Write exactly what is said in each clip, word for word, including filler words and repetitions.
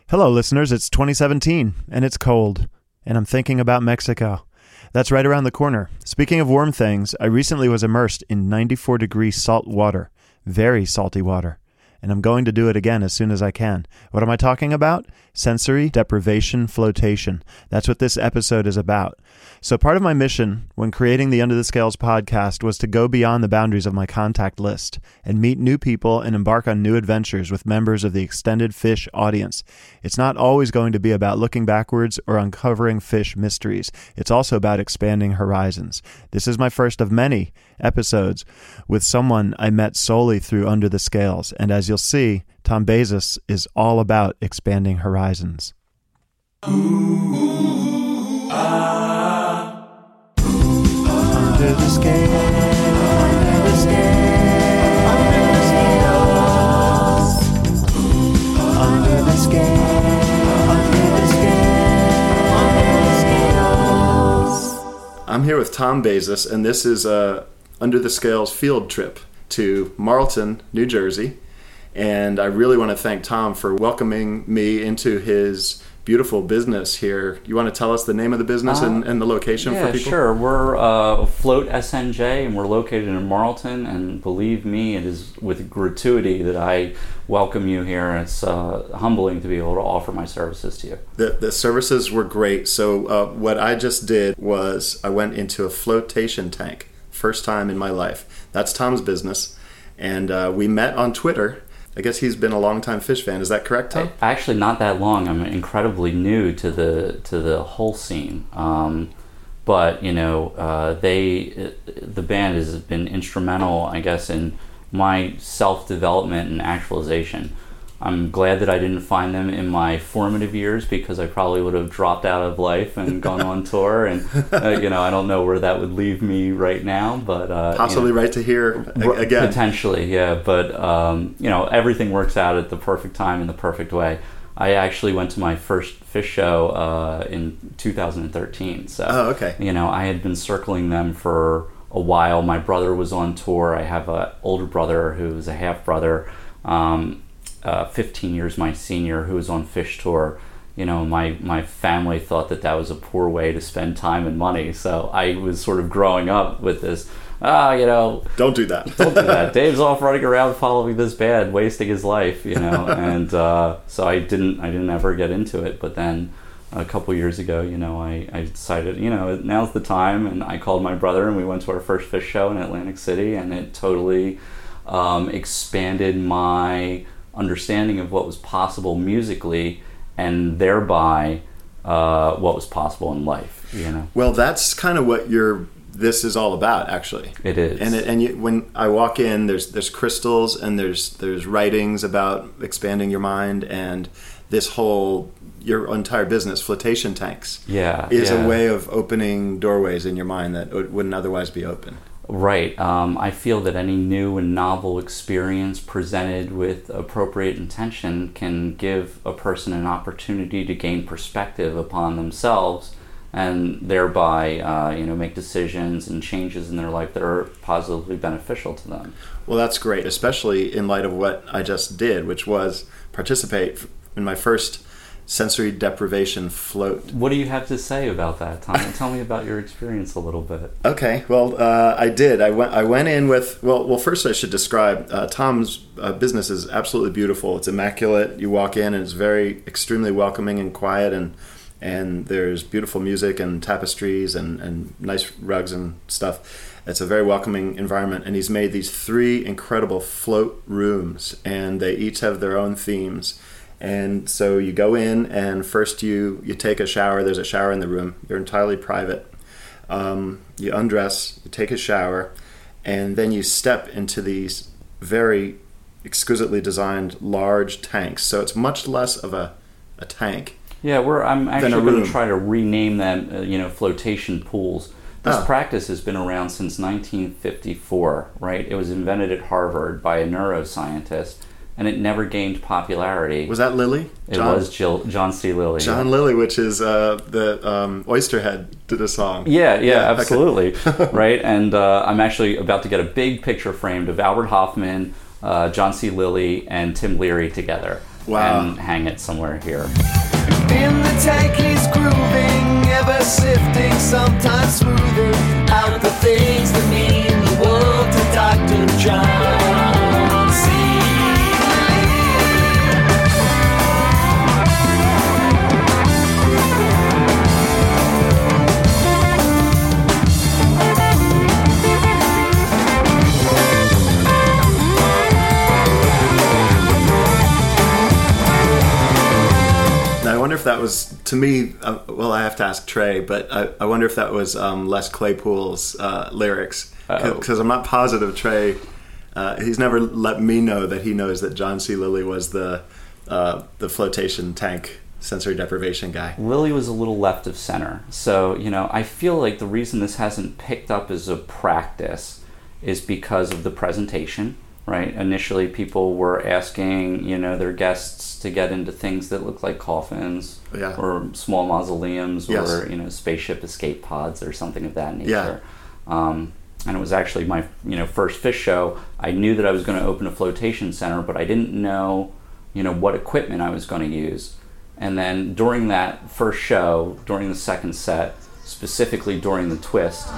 Hello, listeners. It's twenty seventeen, and it's cold, and I'm thinking about Mexico. That's right around the corner. Speaking of warm things, I recently was immersed in ninety-four degree salt water, very salty water, and I'm going to do it again as soon as I can. What am I talking about? Sensory deprivation flotation. That's what this episode is about. So part of my mission when creating the Under the Scales podcast was to go beyond the boundaries of my contact list and meet new people and embark on new adventures with members of the extended fish audience. It's not always going to be about looking backwards or uncovering fish mysteries. It's also about expanding horizons. This is my first of many episodes with someone I met solely through Under the Scales, and as you'll see, Tom Bezos is all about expanding horizons. Ooh, ah, ooh, under the scale, under the scale, under the scales, under the scale, under the scale, under the scales. I'm here with Tom Bezos, and this is a Under the Scales field trip to Marlton, New Jersey. And I really want to thank Tom for welcoming me into his beautiful business here. You want to tell us the name of the business uh, and, and the location yeah, for people? Yeah, sure. We're uh, Float S N J, and we're located in Marlton. And believe me, it is with gratuity that I welcome you here. And it's uh, humbling to be able to offer my services to you. The, the services were great. So uh, what I just did was I went into a flotation tank. First time in my life. That's Tom's business. And uh, we met on Twitter. I guess he's been a longtime fish fan. Is that correct, Tom? Actually, not that long. I'm incredibly new to the to the whole scene. Um, but you know, uh, they the band has been instrumental, I guess, in my self development and actualization. I'm glad that I didn't find them in my formative years because I probably would have dropped out of life and gone on tour. And uh, you know, I don't know where that would leave me right now. But uh, possibly you know, right to here again. Potentially, yeah. But um, you know, everything works out at the perfect time in the perfect way. I actually went to my first fish show uh, in two thousand thirteen. So, oh, okay. You know, I had been circling them for a while. My brother was on tour. I have an older brother who's a half brother. Um, Uh, fifteen years my senior, who was on fish tour. You know, my my family thought that that was a poor way to spend time and money, so I was sort of growing up with this, ah, you know, don't do that. don't do that. Dave's off running around following this band, wasting his life, you know, and uh, so I didn't I didn't ever get into it. But then a couple years ago, you know, I, I decided, you know, now's the time, and I called my brother, and we went to our first fish show in Atlantic City, and it totally um, expanded my understanding of what was possible musically, and thereby uh, what was possible in life. You know. Well, that's kind of what your this is all about, actually. It is. And it, and you, when I walk in, there's there's crystals and there's there's writings about expanding your mind, and this whole your entire business, flotation tanks, yeah, is yeah. a way of opening doorways in your mind that wouldn't otherwise be open. Right. Um, I feel that any new and novel experience presented with appropriate intention can give a person an opportunity to gain perspective upon themselves, and thereby, uh, you know, make decisions and changes in their life that are positively beneficial to them. Well, that's great, especially in light of what I just did, which was participate in my first sensory deprivation float. What do you have to say about that, Tom? Tell me about your experience a little bit. Okay, well, uh, I did. I went. I went in with. Well, well. First, I should describe uh, Tom's uh, business is absolutely beautiful. It's immaculate. You walk in, and it's very, extremely welcoming and quiet, and and there's beautiful music and tapestries and and nice rugs and stuff. It's a very welcoming environment, and he's made these three incredible float rooms, and they each have their own themes. And so you go in, and first you, you take a shower. There's a shower in the room. You're entirely private. Um, you undress, you take a shower, and then you step into these very exquisitely designed large tanks. So it's much less of a, a tank. Yeah, we're, I'm actually going to try to rename them, uh, you know, flotation pools. This oh. practice has been around since nineteen fifty-four, right? It was invented at Harvard by a neuroscientist, and it never gained popularity. Was that Lilly? It John? was Jill, John C. Lilly. John yeah. Lilly, which is uh, the um, Oysterhead did a song. Yeah, yeah, yeah absolutely. Okay. Right, and uh, I'm actually about to get a big picture framed of Albert Hoffman, uh, John C. Lilly, and Tim Leary together. Wow. and hang it somewhere here. In the tank he's grooving, ever sifting, sometimes smoothing out the things that mean the world to Doctor John C. I wonder if that was, to me, uh, well, I have to ask Trey, but I, I wonder if that was um, Les Claypool's uh, lyrics. Because I'm not positive Trey, uh, he's never let me know that he knows that John C. Lilly was the uh, the flotation tank sensory deprivation guy. Lilly was a little left of center. So, you know, I feel like the reason this hasn't picked up as a practice is because of the presentation, right? Initially, people were asking, you know, their guests to get into things that look like coffins, yeah. or small mausoleums, yes. or, you know, spaceship escape pods or something of that nature. Yeah. Um, and it was actually my, you know, first Phish show. I knew that I was going to open a flotation center, but I didn't know, you know, what equipment I was going to use. And then during that first show, during the second set, specifically during the twist,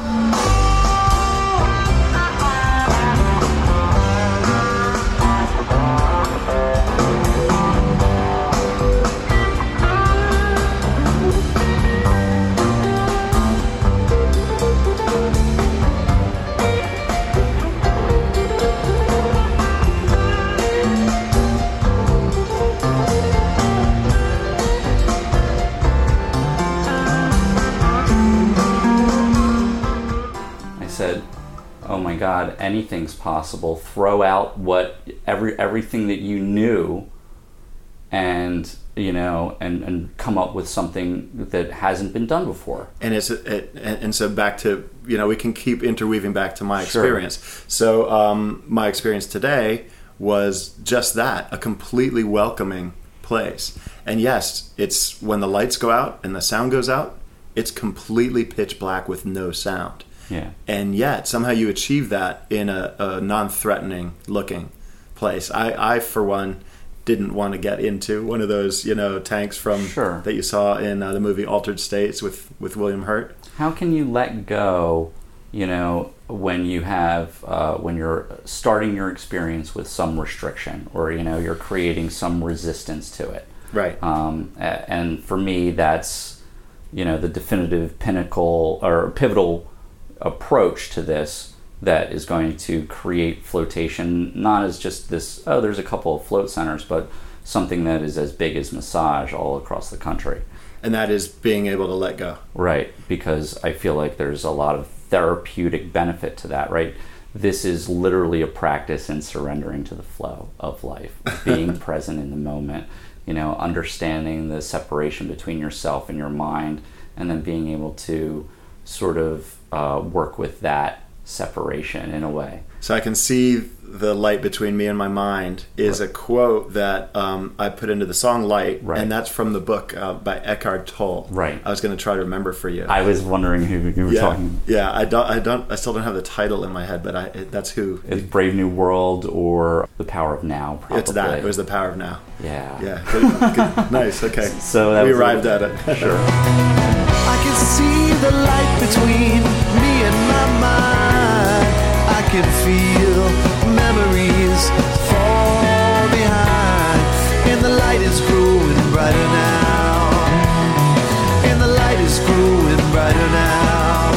said, "Oh my God, anything's possible. Throw out what every everything that you knew, and you know, and and come up with something that hasn't been done before." And it's it, and so back to, you know, we can keep interweaving back to my Sure. experience. So um, my experience today was just that, a completely welcoming place. And yes, it's when the lights go out and the sound goes out, it's completely pitch black with no sound. Yeah. And yet, somehow you achieve that in a, a non-threatening looking place. I, I, for one, didn't want to get into one of those, you know, tanks from Sure. that you saw in uh, the movie Altered States with, with William Hurt. How can you let go, you know, when you have, uh, when you're starting your experience with some restriction, or, you know, you're creating some resistance to it? Right. Um, a- and for me, that's, you know, the definitive pinnacle or pivotal approach to this that is going to create flotation, not as just this, oh, there's a couple of float centers, but something that is as big as Massage all across the country. And that is being able to let go. Right, because I feel like there's a lot of therapeutic benefit to that, right? This is literally a practice in surrendering to the flow of life, being present in the moment, you know, understanding the separation between yourself and your mind, and then being able to sort of uh, work with that separation in a way. So I can see the light between me and my mind is right. a quote that um, I put into the song Light, right. and that's from the book uh, by Eckhart Tolle. Right. I was going to try to remember for you. I was wondering who you were yeah. talking. Yeah, I don't, I don't, I still don't have the title in my head, but I, it, that's who. It's Brave New World or The Power of Now, probably. It's that. It was The Power of Now. Yeah. Yeah. Good, good. Nice. Okay. So that we was arrived a, at it. Sure. I can see the light between me and my mind. I can feel memories fall behind. And the light is growing brighter now. And the light is growing brighter now.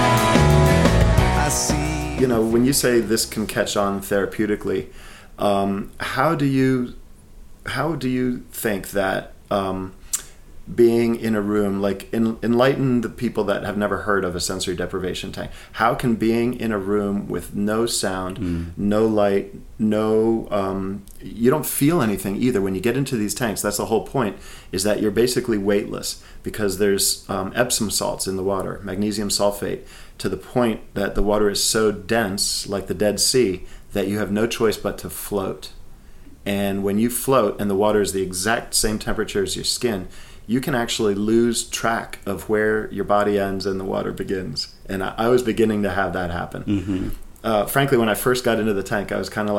I see. You know, when you say this can catch on therapeutically, um, how do you, how do you think that um, being in a room, like en- enlighten the people that have never heard of a sensory deprivation tank. How can being in a room with no sound, mm. no light, no, um, you don't feel anything either when you get into these tanks? That's the whole point, is that you're basically weightless because there's um, Epsom salts in the water, magnesium sulfate, to the point that the water is so dense, like the Dead Sea, that you have no choice but to float. And when you float and the water is the exact same temperature as your skin, you can actually lose track of where your body ends and the water begins. And I, I was beginning to have that happen. Mm-hmm. Uh, frankly, when I first got into the tank, I was kind of like,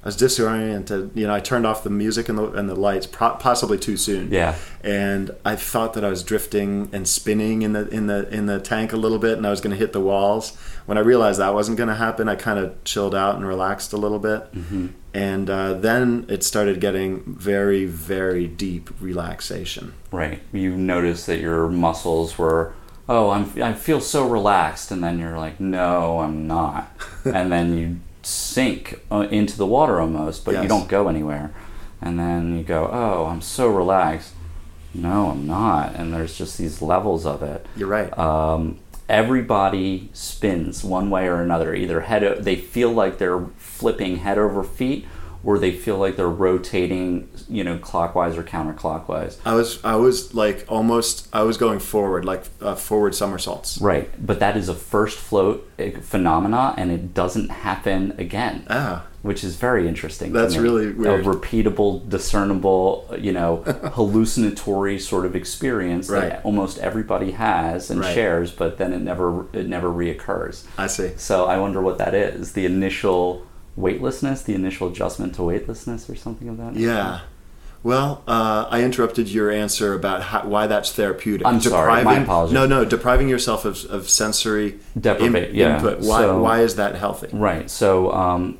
I was disoriented. You know, I turned off the music and the and the lights, pro- possibly too soon. Yeah. And I thought that I was drifting and spinning in the in the in the tank a little bit, and I was going to hit the walls. When I realized that wasn't going to happen, I kind of chilled out and relaxed a little bit. Mm-hmm. And uh, then it started getting very, very deep relaxation. Right. You noticed that your muscles were, oh, I'm, I feel so relaxed. And then you're like, no, I'm not. And then you sink uh, into the water almost, but yes. you don't go anywhere. And then you go, oh, I'm so relaxed. No, I'm not. And there's just these levels of it. You're right. Um, everybody spins one way or another. Either head o- they feel like they're flipping head over feet, or they feel like they're rotating, you know, clockwise or counterclockwise. I was I was like almost I was going forward, like uh, forward somersaults. Right, but that is a first float phenomena, and it doesn't happen again. Ah. Which is very interesting. That's to me. really weird. A repeatable, discernible, you know, hallucinatory sort of experience right. that almost everybody has and right. shares, but then it never it never reoccurs. I see. So I wonder what that is. The initial weightlessness, the initial adjustment to weightlessness, or something of that nature? Yeah. Well, uh, I interrupted your answer about how, why that's therapeutic. I'm sorry, my apologies. No, no, depriving yourself of, of sensory Depriva- in, yeah. input. Why, So, why is that healthy? Right. So um,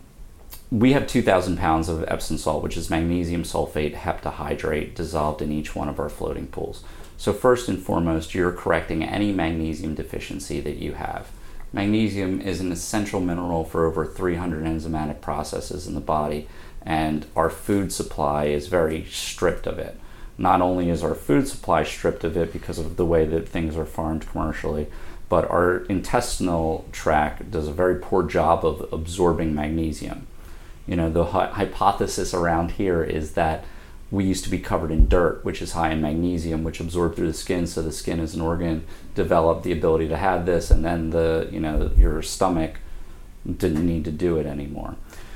we have two thousand pounds of Epsom salt, which is magnesium sulfate heptahydrate dissolved in each one of our floating pools. So first and foremost, you're correcting any magnesium deficiency that you have. Magnesium is an essential mineral for over three hundred enzymatic processes in the body, and our food supply is very stripped of it. Not only is our food supply stripped of it because of the way that things are farmed commercially, but our intestinal tract does a very poor job of absorbing magnesium. You know, the hy- hypothesis around here is that we used to be covered in dirt, which is high in magnesium, which absorbed through the skin. So the skin as an organ developed the ability to have this, and then the you know your stomach didn't need to do it anymore.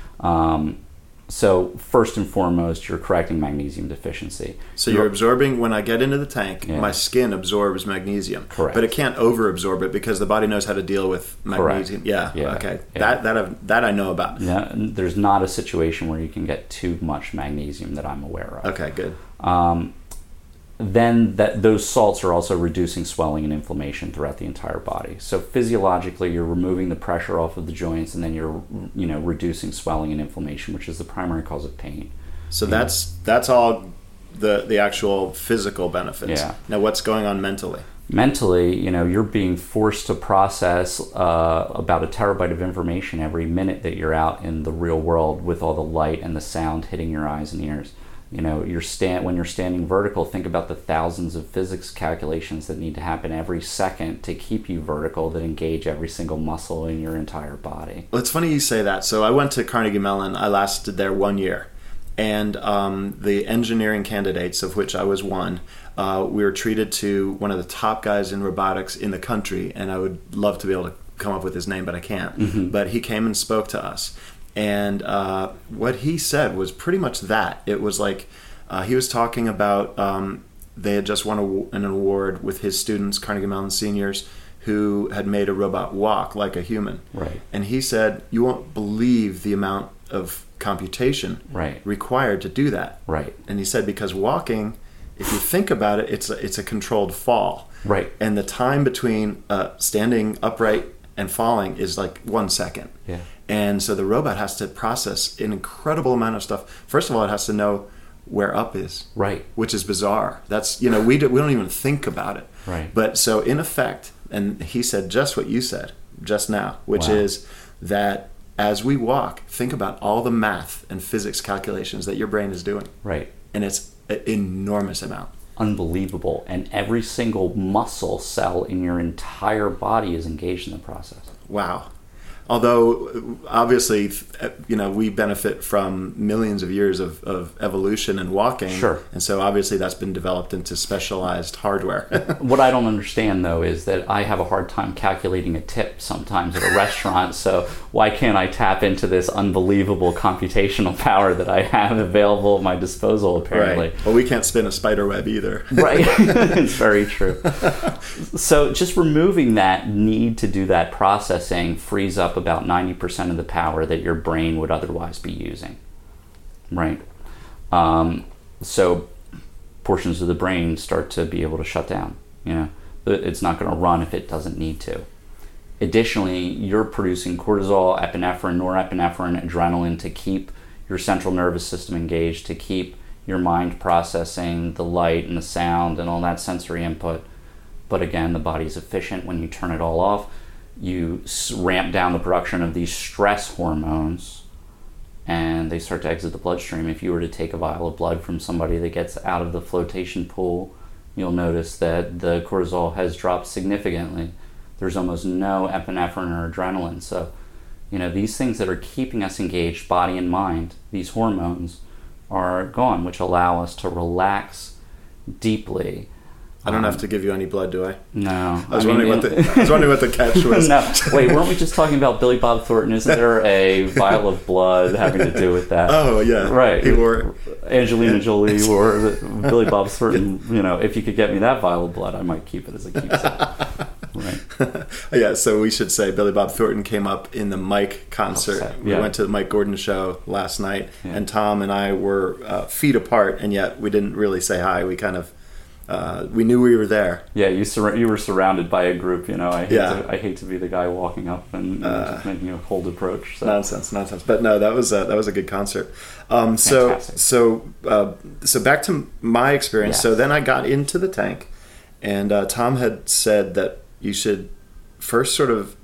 Um, so first and foremost, you're correcting magnesium deficiency. So you're, you're absorbing, when I get into the tank, yeah. my skin absorbs magnesium. Correct. But it can't over-absorb it because the body knows how to deal with magnesium. Yeah, yeah, okay. Yeah. That that I've, that I know about. Yeah, there's not a situation where you can get too much magnesium that I'm aware of. Okay, good. Um, then that those salts are also reducing swelling and inflammation throughout the entire body. So physiologically, you're removing the pressure off of the joints, and then you're you know reducing swelling and inflammation, which is the primary cause of pain. So yeah. that's that's all the the actual physical benefits. Yeah. Now, what's going on mentally? Mentally, you know, you're being forced to process uh, about a terabyte of information every minute that you're out in the real world with all the light and the sound hitting your eyes and ears. You know, you're stand when you're standing vertical, think about the thousands of physics calculations that need to happen every second to keep you vertical that engage every single muscle in your entire body. Well, it's funny you say that. So I went to Carnegie Mellon. I lasted there one year. And um, the engineering candidates, of which I was one, uh, we were treated to one of the top guys in robotics in the country. And I would love to be able to come up with his name, but I can't. Mm-hmm. But he came and spoke to us. And uh, what he said was pretty much that. It was like uh, he was talking about um, they had just won a, an award with his students, Carnegie Mellon seniors, who had made a robot walk like a human. Right. And he said, you won't believe the amount of computation right. required to do that. Right. And he said, because walking, if you think about it, it's a, it's a controlled fall. Right. And the time between uh, standing upright and falling is like one second. Yeah. And so the robot has to process an incredible amount of stuff. First of all, it has to know where up is. Right. Which is bizarre. That's, you know, we, do, we don't even think about it. Right. But so in effect, and he said just what you said just now, which wow. is that as we walk, think about all the math and physics calculations that your brain is doing. Right. And it's an enormous amount. Unbelievable. And every single muscle cell in your entire body is engaged in the process. Wow. Although, obviously, you know, we benefit from millions of years of, of evolution and walking. Sure. And so, obviously, that's been developed into specialized hardware. What I don't understand, though, is that I have a hard time calculating a tip sometimes at a restaurant. So why can't I tap into this unbelievable computational power that I have available at my disposal, apparently? Right. Well, we can't spin a spider web either. Right. It's very true. So just removing that need to do that processing frees up about ninety percent of the power that your brain would otherwise be using. right? Um, so portions of the brain start to be able to shut down. You know, it's not going to run if it doesn't need to. Additionally, you're producing cortisol, epinephrine, norepinephrine, adrenaline to keep your central nervous system engaged, to keep your mind processing the light and the sound and all that sensory input. But again, the body's efficient. When you turn it all off, you ramp down the production of these stress hormones, and they start to exit the bloodstream. If you were to take a vial of blood from somebody that gets out of the flotation pool, you'll notice that the cortisol has dropped significantly. There's almost no epinephrine or adrenaline. So, you know, these things that are keeping us engaged, body and mind, these hormones, are gone, which allow us to relax deeply. I don't um, have to give you any blood, do I? No. I was, I wondering, mean, what the, I was wondering what the catch was. No. Wait, weren't we just talking about Billy Bob Thornton? Isn't there a vial of blood having to do with that? Oh, yeah. Right. He wore Angelina Jolie or Billy Bob Thornton. You know, if you could get me that vial of blood, I might keep it as a keepsake. Right. Yeah, so we should say Billy Bob Thornton came up in the Mike concert. Oh, we yeah. went to the Mike Gordon show last night, yeah. and Tom and I were uh, feet apart, and yet we didn't really say hi. We kind of uh, we knew we were there. Yeah, you sur- you were surrounded by a group. You know, I hate yeah. to, I hate to be the guy walking up and, and uh, just making a cold approach. So. Nonsense, nonsense. But no, that was a, that was a good concert. Um, so Fantastic. so uh, so back to my experience. Yes. So then I got into the tank, and uh, Tom had said that you should first sort of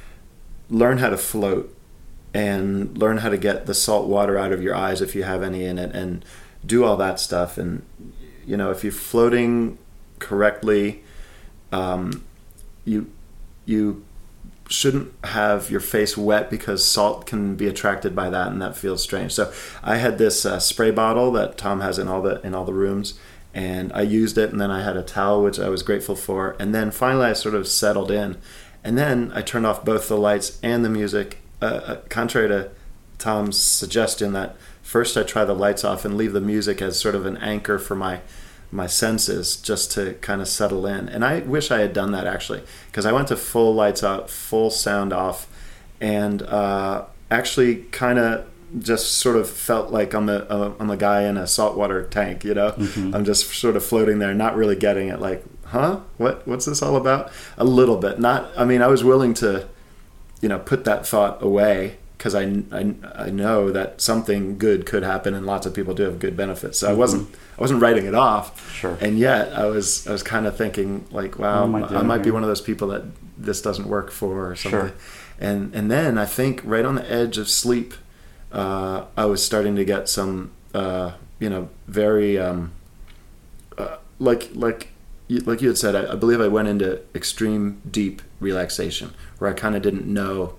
learn how to float and learn how to get the salt water out of your eyes if you have any in it, and do all that stuff. And you know, if you're floating correctly, um, you you shouldn't have your face wet, because salt can be attracted by that, and that feels strange. So I had this uh, spray bottle that Tom has in all the in all the rooms, and I used it, and then I had a towel, which I was grateful for, and then finally I sort of settled in, and then I turned off both the lights and the music, uh, uh, contrary to Tom's suggestion that first I try the lights off and leave the music as sort of an anchor for my my senses, just to kind of settle in. And I wish I had done that, actually, because I went to full lights out, full sound off, and uh, actually kind of just sort of felt like I'm a, a I'm a guy in a saltwater tank, you know. Mm-hmm. I'm just sort of floating there, not really getting it. Like, huh? What what's this all about? A little bit. Not. I mean, I was willing to, you know, put that thought away, because I, I, I know that something good could happen, and lots of people do have good benefits. So mm-hmm. I wasn't I wasn't writing it off. Sure. And yet I was I was kind of thinking, like, wow, I, I might here? be one of those people that this doesn't work for, or something. Sure. And and then I think right on the edge of sleep, uh, I was starting to get some, uh, you know, very um, uh, like like. Like you had said, I, I believe I went into extreme deep relaxation, where I kind of didn't know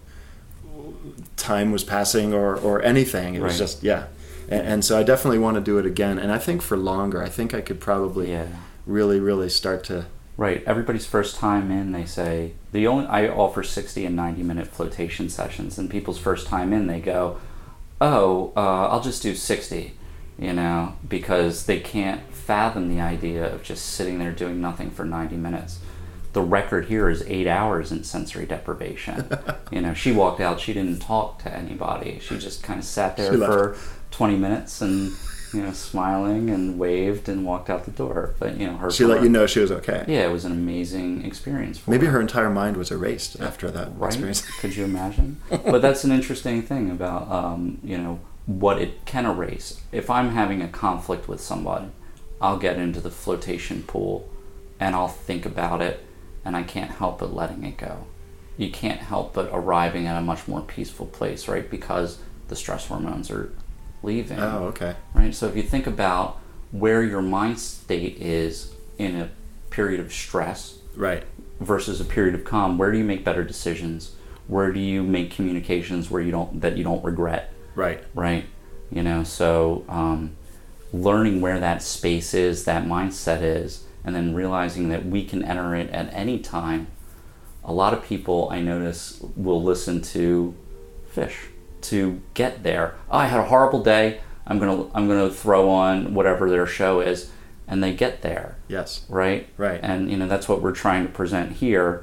time was passing or, or anything. It was right. just, yeah. And, and so I definitely want to do it again. And I think for longer. I think I could probably yeah. really, really start to... Right. Everybody's first time in, they say... the only I offer sixty and ninety minute flotation sessions, and people's first time in, they go, oh, uh, I'll just do sixty, you know, because they can't fathom the idea of just sitting there doing nothing for ninety minutes. The record here is eight hours in sensory deprivation. You know, she walked out, she didn't talk to anybody. She just kind of sat there for twenty minutes and, you know, smiling and waved and walked out the door. But, you know, her... She let you know she was okay. Yeah, it was an amazing experience for Maybe her. her entire mind was erased after that right? experience. Could you imagine? But that's an interesting thing about, um, you know, what it can erase. If I'm having a conflict with somebody, I'll get into the flotation pool and I'll think about it, and I can't help but letting it go. You can't help but arriving at a much more peaceful place, right? Because the stress hormones are leaving. Oh, okay. Right? So if you think about where your mind state is in a period of stress, right, versus a period of calm, where do you make better decisions? Where do you make communications where you don't that you don't regret? Right. Right. You know, so um, learning where that space is, that mindset is, and then realizing that we can enter it at any time. A lot of people, I notice, will listen to Fish to get there. Oh, I had a horrible day. I'm gonna I'm gonna throw on whatever their show is, and they get there. Yes. Right. Right. And you know that's what we're trying to present here.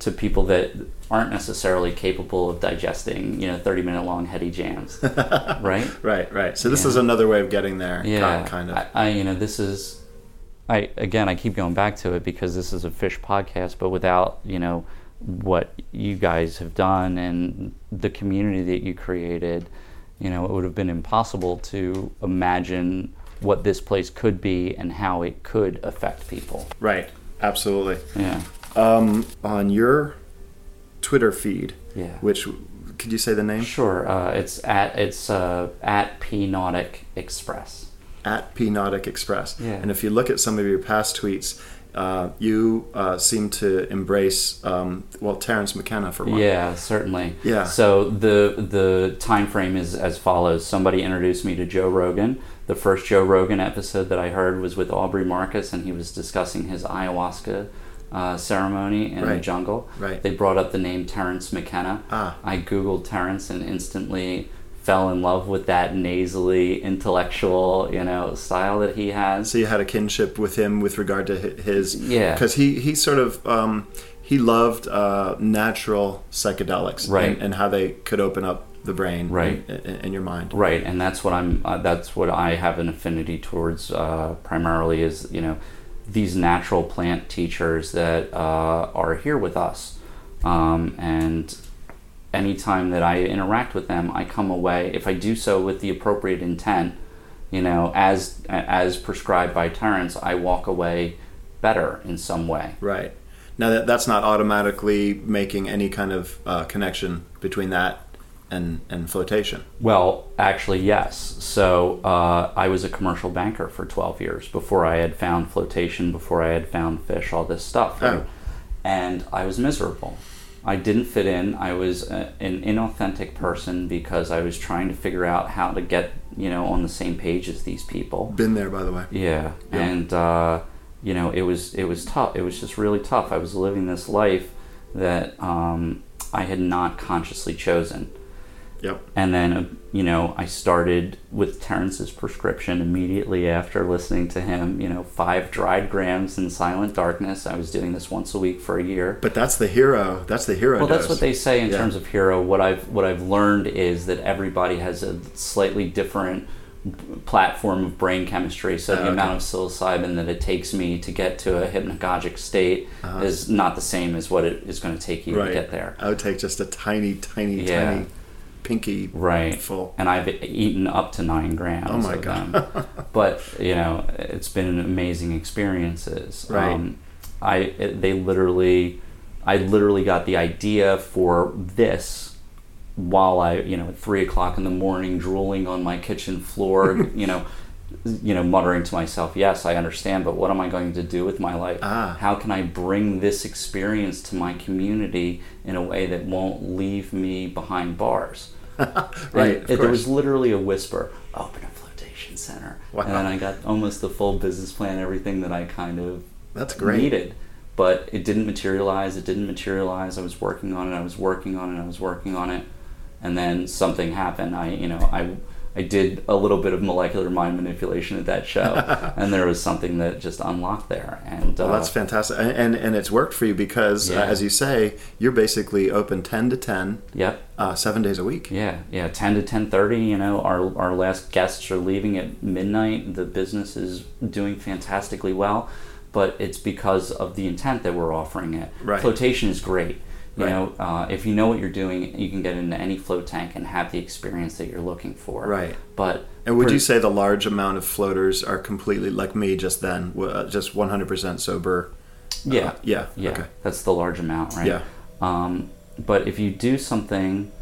to people that aren't necessarily capable of digesting, you know, thirty minute long heady jams, right? Right, right. So this Yeah. is another way of getting there, Yeah, kind of. I, I, you know, this is, I again, I keep going back to it because this is a fish podcast, but without, you know, what you guys have done and the community that you created, you know, it would have been impossible to imagine what this place could be and how it could affect people. Right, absolutely. Yeah. Um, on your Twitter feed, Yeah. which, could you say the name? Sure. Uh, it's at it's uh, at P Nautic Express. At P Nautic Express. Yeah. And if you look at some of your past tweets, uh, you uh, seem to embrace, um, well, Terence McKenna for one. Yeah, certainly. Yeah. So the the time frame is as follows. Somebody introduced me to Joe Rogan. The first Joe Rogan episode that I heard was with Aubrey Marcus, and he was discussing his ayahuasca uh, ceremony in the Right. jungle. Right. They brought up the name Terence McKenna. Ah. I Googled Terence and instantly fell in love with that nasally, intellectual, you know, style that he has. So you had a kinship with him with regard to hi- his... Yeah. Because he, he sort of... Um, he loved uh, natural psychedelics. Right. And, and how they could open up the brain. Right. In, in, in your mind. Right, and that's what I'm. Uh, that's what I have an affinity towards. Uh, primarily, is you know, these natural plant teachers that uh, are here with us, um, and anytime that I interact with them, I come away. If I do so with the appropriate intent, you know, as as prescribed by Terence, I walk away better in some way. Right. Now, that that's not automatically making any kind of uh, connection between that and, and flotation. Well, actually, yes. So uh, I was a commercial banker for twelve years before I had found flotation, before I had found fish, all this stuff. Right? Oh. And I was miserable. I didn't fit in. I was a, an inauthentic person because I was trying to figure out how to get, you know, on the same page as these people. Been there, by the way. Yeah, Yeah. and uh, you know, it was it was tough. It was just really tough. I was living this life that um, I had not consciously chosen. Yep. And then, uh, you know, I started with Terence's prescription immediately after listening to him. You know, five dried grams in silent darkness. I was doing this once a week for a year. But that's the hero. That's the hero Well, dose. that's what they say in Yeah. terms of hero. What I've what I've learned is that everybody has a slightly different platform of brain chemistry. So the Oh, okay. amount of psilocybin that it takes me to get to a hypnagogic state Uh-huh. is not the same as what it is going to take you Right. to get there. I would take just a tiny, tiny, Yeah. tiny pinky Right. full. And I've eaten up to nine grams Oh my of God. them. But, you know, it's been amazing experiences. Right. Um, I it, they literally, I literally got the idea for this while I, you know, at three o'clock in the morning, drooling on my kitchen floor, you know, you know, muttering to myself, yes, I understand, but what am I going to do with my life? Ah. How can I bring this experience to my community in a way that won't leave me behind bars? Right, And of it, there course. was literally a whisper, open a flotation center. Wow. And then I got almost the full business plan, everything that I kind of That's great. needed. But it didn't materialize. It didn't materialize. I was working on it. I was working on it. I was working on it. And then something happened. I, you know, I, I did a little bit of molecular mind manipulation at that show, and there was something that just unlocked there. And Well, uh, that's fantastic. And, and and it's worked for you because, Yeah. uh, as you say, you're basically open ten to ten, Yep. uh, seven days a week. Yeah, yeah, ten to ten thirty. You know, our our last guests are leaving at midnight. The business is doing fantastically well, but it's because of the intent that we're offering it. Right. Flotation is great. You Right. know, uh, if you know what you're doing, you can get into any float tank and have the experience that you're looking for. Right. But And would per- you say the large amount of floaters are completely like me just then, uh, just one hundred percent sober? Yeah. Uh, yeah. Yeah, Okay. that's the large amount, right? Yeah. Um, but if you do something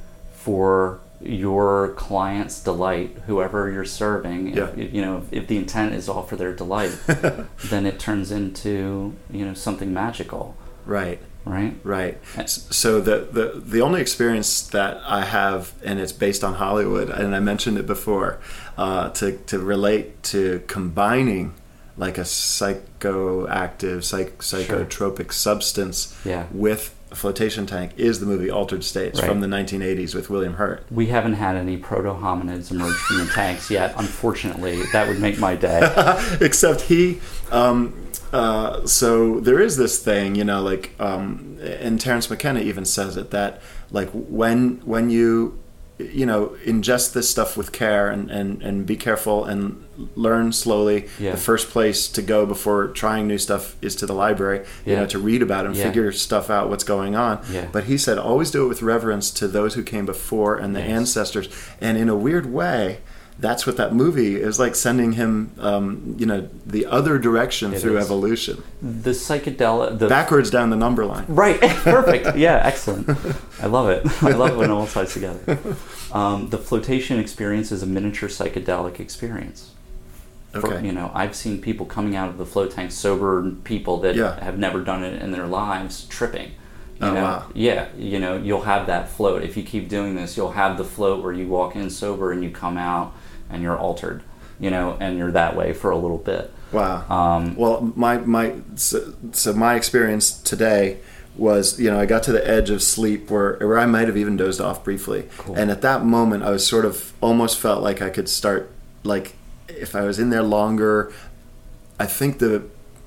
for your client's delight, whoever you're serving, Yeah. if, you know, if, if the intent is all for their delight, then it turns into, you know, something magical, Right. right? Right. S- So the, the the only experience that I have, and it's based on Hollywood, and I mentioned it before, uh, to to relate to combining like a psychoactive, psych, psychotropic substance Yeah. with flotation tank is the movie Altered States Right. from the nineteen eighties with William Hurt. We haven't had any proto-hominids emerge from the tanks yet, unfortunately. That would make my day. Except he, um, uh, so there is this thing, you know, like, um, and Terence McKenna even says it, that like when when you, you know, ingest this stuff with care and, and, and be careful and learn slowly, Yeah. the first place to go before trying new stuff is to the library, you Yeah. know, to read about it and Yeah. figure stuff out, what's going on. Yeah. But he said, always do it with reverence to those who came before and the Yes. ancestors. And in a weird way, that's what that movie is like, sending him, um, you know, the other direction It through is. evolution. The psychedelic... The Backwards down the number line. Right, perfect. Yeah, excellent. I love it. I love it when it all ties together. Um, the flotation experience is a miniature psychedelic experience. For, Okay. you know, I've seen people coming out of the float tank, sober people that Yeah. have never done it in their lives, tripping. You Oh, know, wow. yeah, you know, you'll have that float. If you keep doing this, you'll have the float where you walk in sober and you come out and you're altered, you know, and you're that way for a little bit. Wow. Um, Well, my my so, so my experience today was, you know, I got to the edge of sleep where where I might have even dozed off briefly, Cool. and at that moment I was sort of almost felt like I could start, like if I was in there longer, I think the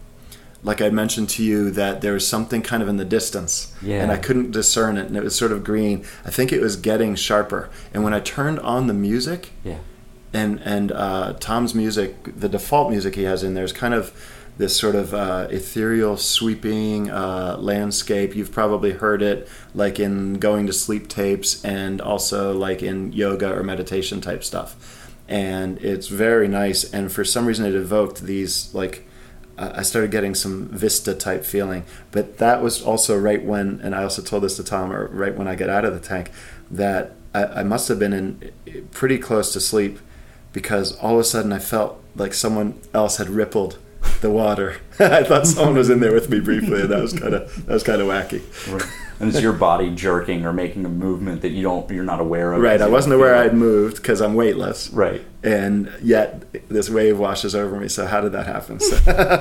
like I mentioned to you that there was something kind of in the distance, Yeah. and I couldn't discern it, and it was sort of green. I think it was getting sharper, and when I turned on the music. yeah. And and uh, Tom's music, the default music he has in there is kind of this sort of uh, ethereal, sweeping uh, landscape. You've probably heard it like in going to sleep tapes and also like in yoga or meditation type stuff. And it's very nice. And for some reason it evoked these like, uh, I started getting some Vista type feeling. But that was also right when, and I also told this to Tom, or right when I got out of the tank, that I, I must have been in pretty close to sleep, because all of a sudden I felt like someone else had rippled the water. I thought someone was in there with me briefly, and that was kind of that was kind of wacky. Right. And it's your body jerking or making a movement that you don't, you're not aware of. Right, because I you wasn't don't aware feel I'd moved because I'm weightless. Right. And yet this wave washes over me. So how did that happen? So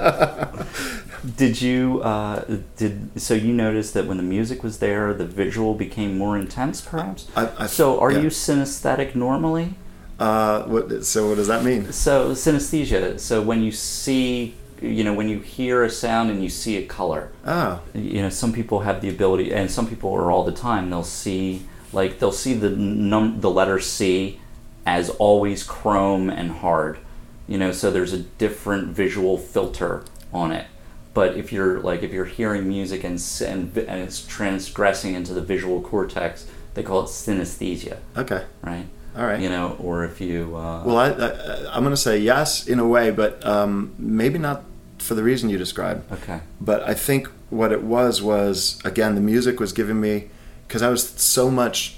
Did you uh, did so you noticed that when the music was there, the visual became more intense, perhaps? I, I, So are yeah. you synesthetic normally? Uh, what, so what does that mean? So synesthesia. So when you see, you know, when you hear a sound and you see a color, Oh, you know, some people have the ability, and some people are all the time. They'll see, like, they'll see the num the letter C as always chrome and hard. You know, so there's a different visual filter on it. But if you're like, if you're hearing music and s- and, vi- and it's transgressing into the visual cortex, they call it synesthesia, okay, right? all right. You know, or if you uh, Well, I, I, I'm going to say yes in a way, but um, maybe not for the reason you described. okay, But I think what it was was, again, the music was giving me, because I was so much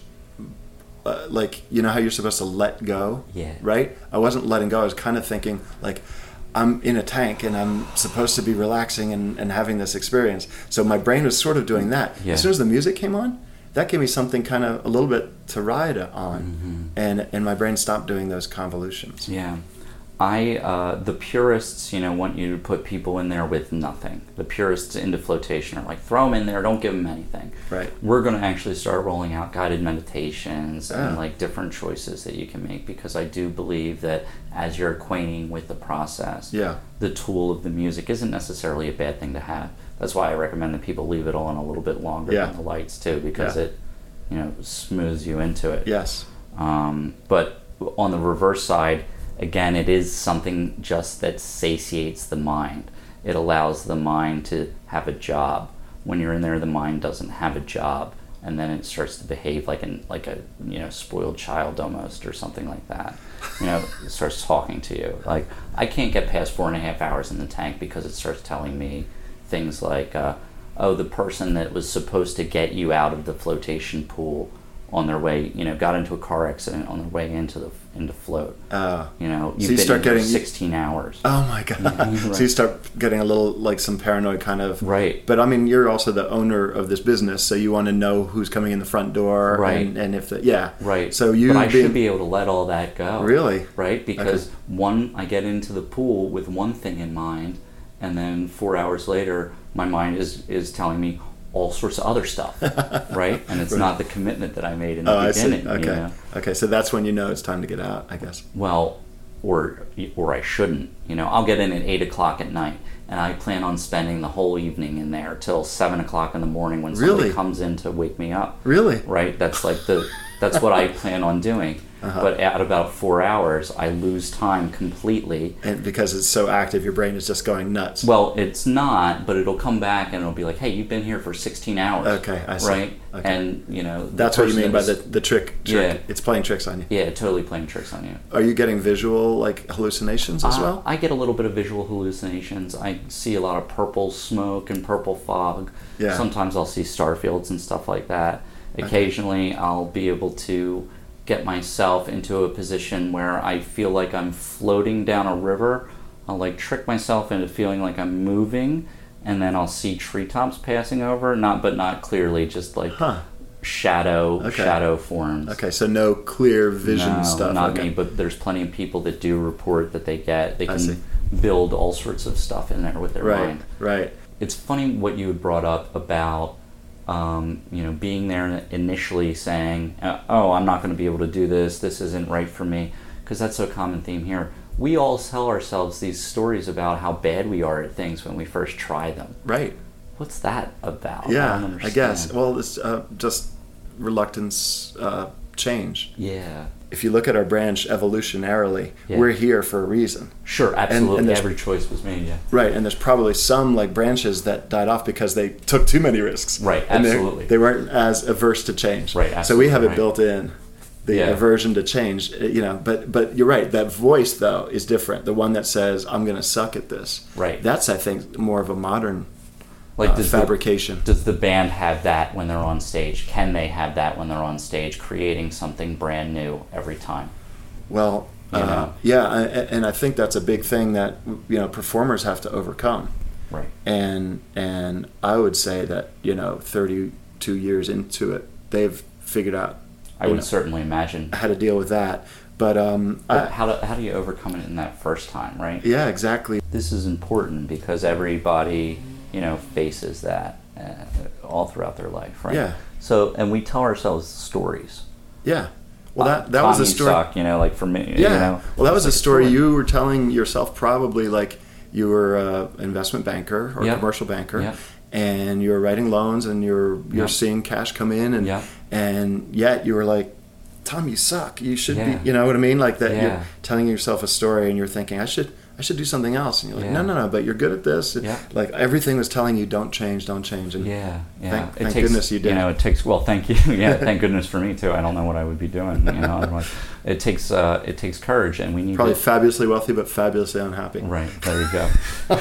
uh, like, you know how you're supposed to let go, yeah, right? I wasn't letting go. I was kind of thinking like, I'm in a tank and I'm supposed to be relaxing and, and having this experience. So my brain was sort of doing that. Yeah. As soon as the music came on, that gave me something kind of a little bit to ride on, Mm-hmm. and and my brain stopped doing those convolutions. yeah. I uh, the purists, you know, want you to put people in there with nothing. The purists into flotation are like, throw them in there, don't give them anything. Right. We're going to actually start rolling out guided meditations and Ah. like different choices that you can make, because I do believe that as you're acquainting with the process, Yeah. the tool of the music isn't necessarily a bad thing to have. That's why I recommend that people leave it on a little bit longer Yeah. than the lights too, because Yeah. it, you know, smooths you into it. Yes. Um, but on the reverse side, again, it is something just that satiates the mind. It allows the mind to have a job. When you're in there, the mind doesn't have a job, and then it starts to behave like an like a you know spoiled child almost, or something like that. You know, it starts talking to you. Like, I can't get past four and a half hours in the tank because it starts telling me things like, uh, "Oh, the person that was supposed to get you out of the flotation pool on their way, you know, got into a car accident on their way into the into float. Uh, You know, So you've you been start in there getting- sixteen hours. oh my god! Right. So you start getting a little like some paranoid kind of. Right. But I mean, you're also the owner of this business, so you want to know who's coming in the front door, Right. And, and if the, yeah, Right. So you but I being- should be able to let all that go. Really? Right? Because one, I get into the pool with one thing in mind, and then four hours later, my mind is is telling me, all sorts of other stuff, right? And it's Right. not the commitment that I made in the Oh, beginning. I see. Okay. You know? Okay. So that's when you know it's time to get out, I guess. Well, or or I shouldn't. You know, I'll get in at eight o'clock at night, and I plan on spending the whole evening in there till seven o'clock in the morning when somebody Really? comes in to wake me up. Really? Right? That's like the that's what I plan on doing. Uh-huh. But at about four hours, I lose time completely. And because it's so active, your brain is just going nuts. Well, it's not, but it'll come back and it'll be like, "Hey, you've been here for sixteen hours." Okay, I see. Right? Okay. And you know, the That's what you person mean by that the is- the trick. trick. Yeah. It's playing tricks on you. Yeah, totally playing tricks on you. Are you getting visual like hallucinations as Uh, well? I get a little bit of visual hallucinations. I see a lot of purple smoke and purple fog. Yeah. Sometimes I'll see star fields and stuff like that. Occasionally I'll be able to get myself into a position where I feel like I'm floating down a river. I'll like trick myself into feeling like I'm moving, and then I'll see treetops passing over, not but not clearly, just like Huh. shadow Okay. shadow forms. Okay, so no clear vision No, stuff. not okay. me, but there's plenty of people that do report that they get. They I can see. build all sorts of stuff in there with their Right, mind. right. It's funny what you had brought up about, um, you know, being there initially saying, uh, "Oh, I'm not going to be able to do this. This isn't right for me," because that's a common theme here. We all tell ourselves these stories about how bad we are at things when we first try them. Right. What's that about? I Yeah, don't I, understand. guess. Well, it's uh, just reluctance uh, change. Yeah. If you look at our branch evolutionarily, Yeah. we're here for a reason. Sure, absolutely. and there's- Every choice was made, yeah. Right, and there's probably some like branches that died off because they took too many risks. Right, And they- absolutely. They weren't as averse to change. Right, So we have absolutely it right. built in, the Yeah. aversion to change. uh, You know, but but you're right. That voice though is different. The one that says, "I'm going to suck at this." Right. That's I think more of a modern Like uh, does the- fabrication. Does the band have that when they're on stage? Can they have that when they're on stage, creating something brand new every time? Well, You uh, know? yeah, I- and I think that's a big thing that you know performers have to overcome. Right. And and I would say that you know thirty-two years into it, they've figured out I you would know, certainly imagine. how to deal with that. But um, But I, how do, how do you overcome it in that first time, right? yeah, exactly. This is important because everybody, you know, faces that uh, all throughout their life, right? Yeah. So, and we tell ourselves stories. Yeah. Well, Uh, that that was Tom, a you story. suck, you know, like for me. Yeah. You know, well, that was it's a like story you were telling yourself probably like you were an investment banker or Yep. a commercial banker, Yep. and you were writing loans and you're you're Yep. seeing cash come in, and Yep. and yet you were like, Tom, you suck. You should Yeah. be. You know what I mean? Like that. Yeah. You're telling yourself a story and you're thinking, I should I should do something else. And you're like, Yeah. no, no, no. But you're good at this. Yeah. Like everything was telling you, don't change, don't change. And Yeah, yeah. Thank, it thank takes, goodness you did. know, it takes. Well, thank you. Yeah, thank goodness for me too. I don't know what I would be doing. You know, otherwise, it takes uh, it takes courage, and we need Probably to, fabulously wealthy, but fabulously unhappy. Right, there you go.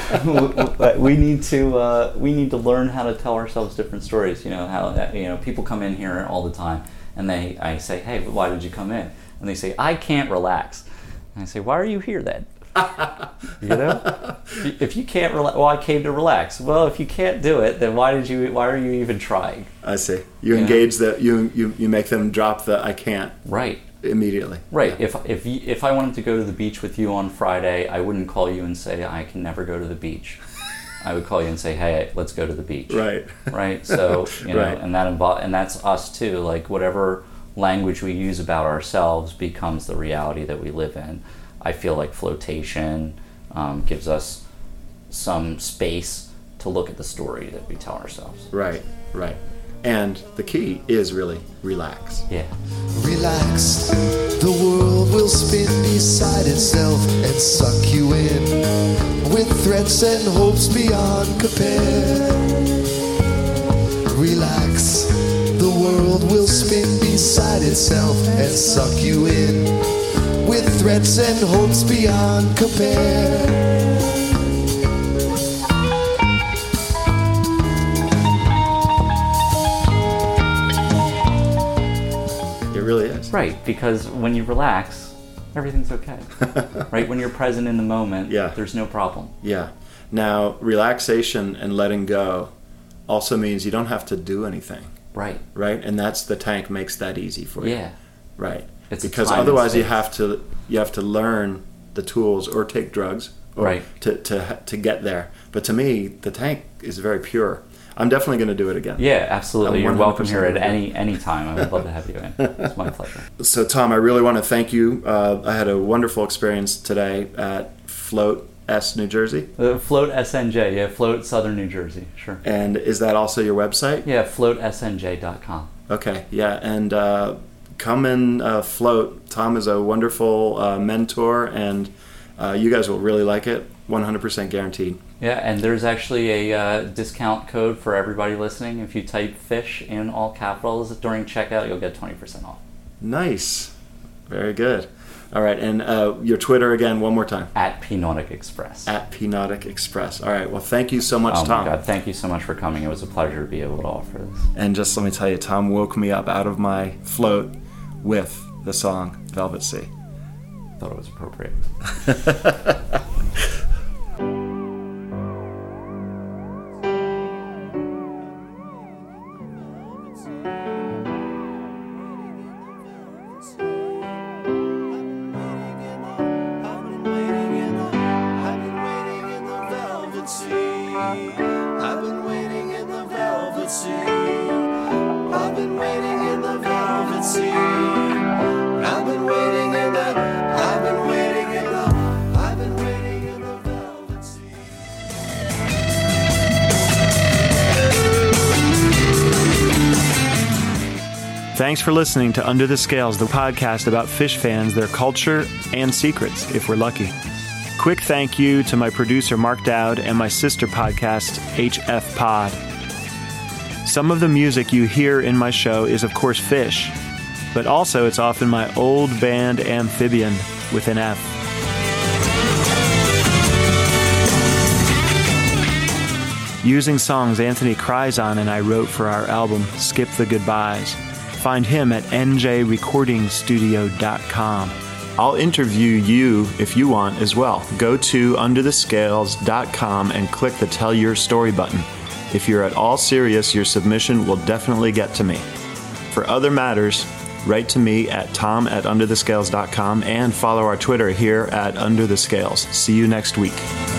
But we need to uh, we need to learn how to tell ourselves different stories. You know how you know people come in here all the time, and they I say, hey, why did you come in? And they say, I can't relax. And I say, why are you here then? You know, if you can't relax, well, I came to relax. Well, if you can't do it, then why did you? Why are you even trying? I see. You Yeah. engage the you, you you make them drop the I can't Right. immediately. Right. Yeah. If if you, if I wanted to go to the beach with you on Friday, I wouldn't call you and say I can never go to the beach. I would call you and say, hey, let's go to the beach. Right. Right. So you know, Right. and that involve and that's us too. Like whatever language we use about ourselves becomes the reality that we live in. I feel like flotation um, gives us some space to look at the story that we tell ourselves. Right. Right. And the key is really relax. Yeah. Relax, the world will spin beside itself and suck you in with threats and hopes beyond compare. Relax, the world will spin beside itself and suck you in with threats and hopes beyond compare. It really is. Right, because when you relax, everything's okay. Right? When you're present in the moment, Yeah. there's no problem. Yeah. Now, relaxation and letting go also means you don't have to do anything, Right. right? And that's the tank makes that easy for you. Yeah. Right. It's a because time and otherwise you space. have to you have to learn the tools or take drugs or Right. to, to to get there. But to me, the tank is very pure. I'm definitely going to do it again. Yeah, absolutely. I'm You're welcome here at one hundred percent any any time. I would love to have you in. It's my pleasure. So, Tom, I really want to thank you. Uh, I had a wonderful experience today at Float S, New Jersey. Uh, Float S N J, yeah, Float Southern New Jersey, sure. And is that also your website? Yeah, float S N J dot com. Okay, yeah, and uh, come and uh, float. Tom is a wonderful uh, mentor, and uh, you guys will really like it, one hundred percent guaranteed. Yeah, and there's actually a uh, discount code for everybody listening. If you type FISH in all capitals during checkout, you'll get twenty percent off. Nice. Very good. All right, and uh, your Twitter again, one more time. At P Nautic Express. At P Nautic Express. All right, well, thank you so much, oh Tom. Oh my God, thank you so much for coming. It was a pleasure to be able to offer this. And just let me tell you, Tom woke me up out of my float with the song Velvet Sea. Thought it was appropriate. I've been waiting in the velvet sea. I've been waiting in the velvet sea. I've been waiting in the, I've been waiting in the, I've been waiting in the velvet sea. Thanks for listening to Under the Scales, the podcast about fish fans, their culture, and secrets, if we're lucky. Quick thank you to my producer, Mark Dowd, and my sister podcast, H F Pod. Some of the music you hear in my show is, of course, Fish, but also it's often my old band Amphibian with an F. Using songs Anthony Crizon and I wrote for our album, Skip the Goodbyes. Find him at N J recording studio dot com. I'll interview you if you want as well. Go to under the scales dot com and click the Tell Your Story button. If you're at all serious, your submission will definitely get to me. For other matters, write to me at tom at under the scales dot com and follow our Twitter here at Under the Scales. See you next week.